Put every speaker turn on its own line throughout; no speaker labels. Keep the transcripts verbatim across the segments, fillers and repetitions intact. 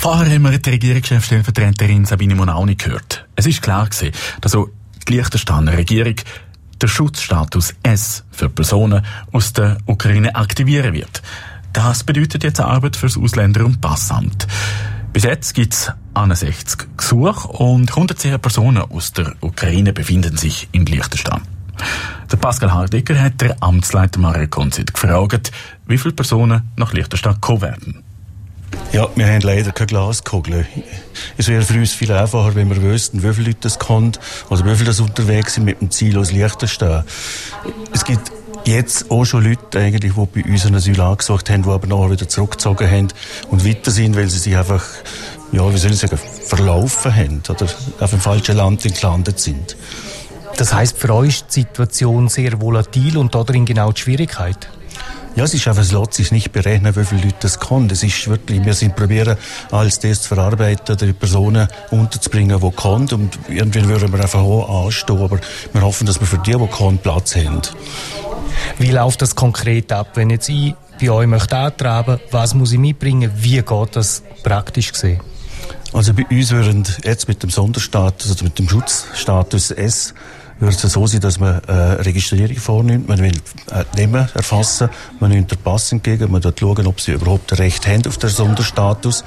Vorher haben wir die Regierungschefstellvertreterin Sabine Munauni gehört. Es ist klar gewesen, dass auch die Liechtensteiner Regierung den Schutzstatus S für Personen aus der Ukraine aktivieren wird. Das bedeutet jetzt Arbeit für das Ausländer- und Passamt. Bis jetzt gibt es einundsechzig Gesuche und hundertzehn Personen aus der Ukraine befinden sich in Liechtenstein. Der Pascal Hardecker hat der Amtsleiter Mario Konzit gefragt, wie viele Personen nach Liechtenstein kommen werden.
Ja, wir haben leider keine Glaskugel. Es wäre für uns viel einfacher, wenn wir wüssten, wie viele Leute das kommen, also wie viele das unterwegs sind mit dem Ziel aus Liechtenstein. Es gibt jetzt auch schon Leute, eigentlich, die bei uns ein Asyl angesucht haben, die aber nachher wieder zurückgezogen haben und weiter sind, weil sie sich einfach, ja, wie soll ich sagen, verlaufen haben oder auf dem falschen Land gelandet sind.
Das heisst, für euch ist die Situation sehr volatil und darin genau die Schwierigkeit?
Ja, es ist einfach, es lässt sich nicht berechnen, wie viele Leute das kommen. Es ist wirklich, wir sind probieren, alles das zu verarbeiten, die Personen unterzubringen, die kommen. Und irgendwann würden wir einfach auch anstehen. Aber wir hoffen, dass wir für die, die kommen, Platz haben.
Wie läuft das konkret ab? Wenn jetzt ich bei euch möchte antraben, was muss ich mitbringen? Wie geht das praktisch gesehen?
Also bei uns würden jetzt mit dem Sonderstatus, also mit dem Schutzstatus S, würde es so sein, dass man eine Registrierung vornimmt. Man will Namen erfassen, man nimmt den Pass entgegen, man schaut, ob sie überhaupt ein Recht haben auf den Sonderstatus.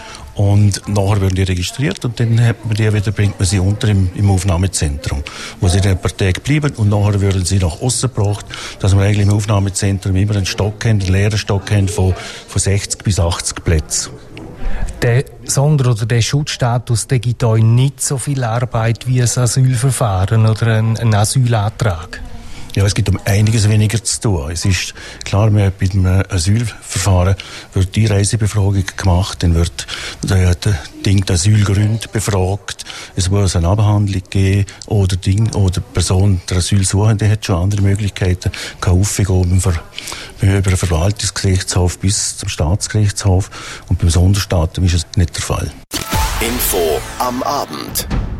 Und nachher werden die registriert und dann hat man die wieder, bringt man sie unter im, im Aufnahmezentrum, wo sie dann ein paar Tage bleiben und nachher werden sie nach aussen gebracht, dass wir eigentlich im Aufnahmezentrum immer einen Stock haben, einen leeren Stock haben von, von sechzig bis achtzig Plätzen.
Der Sonder- oder der Schutzstatus, der gibt euch nicht so viel Arbeit wie ein Asylverfahren oder ein, ein Asylantrag.
Ja, es gibt um einiges weniger zu tun. Es ist klar, bei einem Asylverfahren wird die Reisebefragung gemacht, dann wird der, der Ding der Asylgründe befragt, es muss eine Abhandlung geben oder Ding oder die Person, der Asylsuchende hat schon andere Möglichkeiten, kann aufgehen über den Verwaltungsgerichtshof bis zum Staatsgerichtshof und beim Sonderstatus ist es nicht der Fall.
Info am Abend.